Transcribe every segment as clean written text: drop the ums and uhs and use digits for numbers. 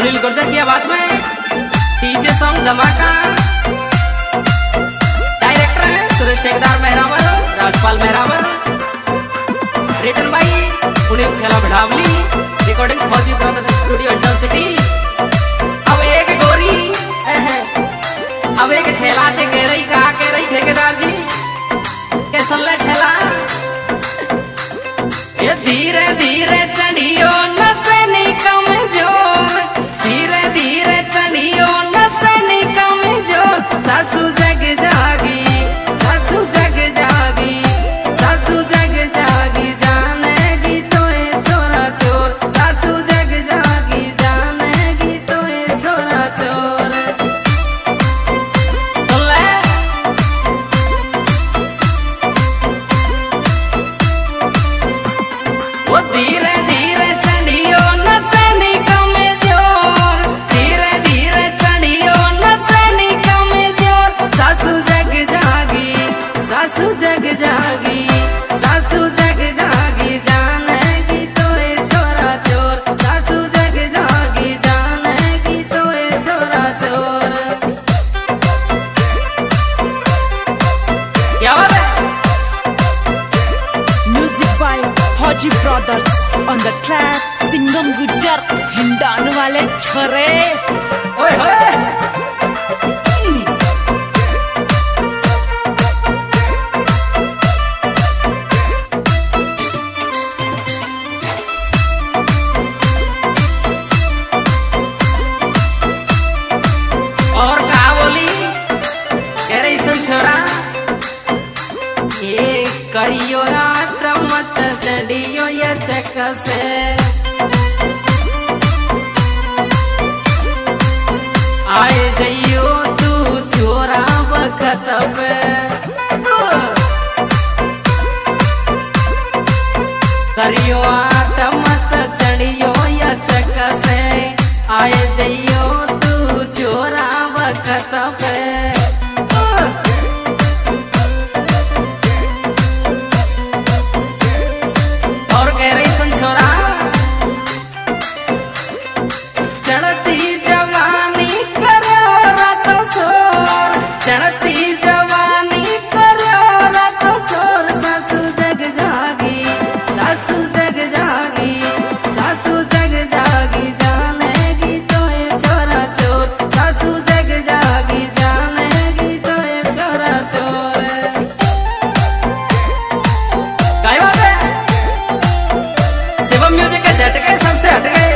सुनील गुर्जर की आवाज में डीजे सॉन्ग धमाका। डायरेक्टर है सुरेश ठेकेदार Mehrawar, Rajpal Mehrawar. Written by Puneet Chhela Bhidawali. Recording Fauji brothers studio Hindon city. अब एक गोरी अब एक छेला ते कह रही ठेकेदार जी के सुन ले छेला। ये धीरे धीरे चढ़ियो नसनी कमजोर, धीरे धीरे चढ़ियो नसनी कमजोर। सासू जग जागी, सासू जग जागी, सासू जग जागी जानेगी तो ये छोरा चोर। सासू जग जागी जानेगी तो ये छोरा चोर। सुन ले वो धीरे धीरे चढ़ियो नसनी कमजोर, धीरे धीरे चढ़ियो नसनी कमजोर। सासू जग जागी, सासू जग जागी, सासू जग जागी जानेगी तो ये छोरा चोर। सासू जग जागी जानेगी तो ये छोरा चोर। क्या बात है? Music by Fauji brothers on the track। सिंगम गुज्जर हिंडान वाले छरे। ओए होए और का बोली कह रही सुन छोरा। ये करियो यात्रा मत चढ़ियो ये चक से। आए जइयो तू छोरा वक्त पे। करियो यात्रा मत चढ़ियो ये चक से। आए जइयो तू छोरा वक्त पे। और कह रही सुन छोरा। चढ़ती जवानी करो रात सोर, चढ़ती जवानी करो रात सोर। सासू जग जागी, सासू जग जागी, सासू जग जागी जानेगी तो ये छोरा चोर। सासू जग जागी जानेगी तो ये छोरा चोर। काय बात है? शिवम म्यूजिक के झटके सबसे हट गए।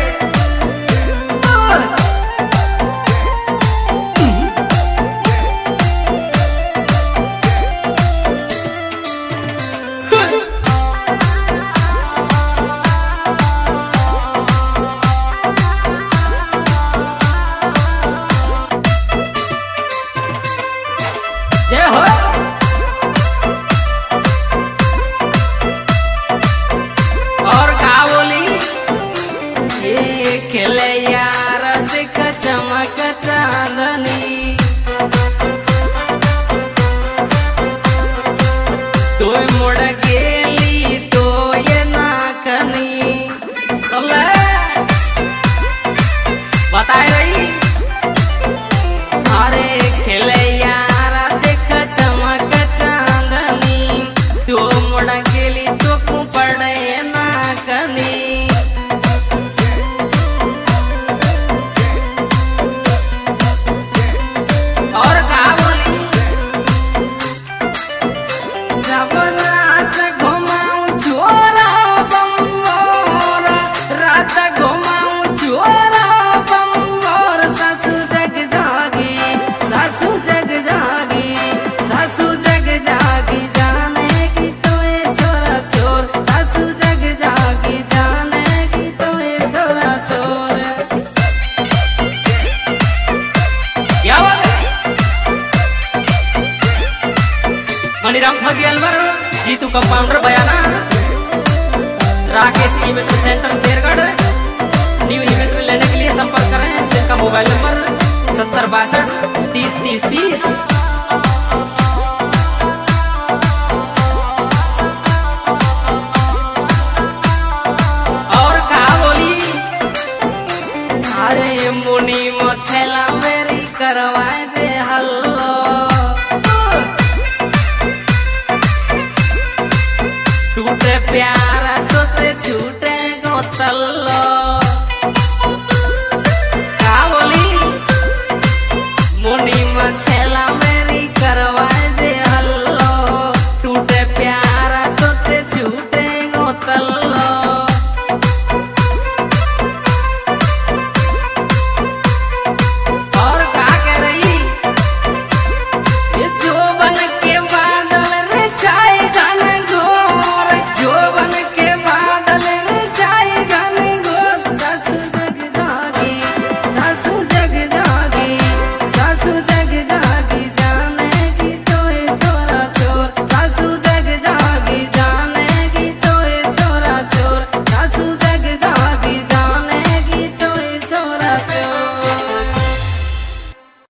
जय हो। और का बोली ये खेले यार दिख चमक चांदनी। तो मुड़ गेली तो ये नाकनी। बताए रही अरे खेले यार दिख चमक चांदनी। तो मुड़ गेली तो कु पड़े नाकनी। और का बोली सब रात घुमाऊं छोरा बंगोर, रात घुमाऊं छोरा बंगोर। सासू जग जागी, सासू जग जागी, सासू जग जागी जानेगी तो ये छोरा चोर। सासू जग जागी जानेगी तो ये छोरा चोर। क्या बात है? मणिराम फौजी Alwar, Jitu compounder Bayana, Rakesh event centre Shergarh. New event लेने के लिए संपर्क करें जिनका मोबाइल नंबर 7062303030। और कहा बोली अरे बोतल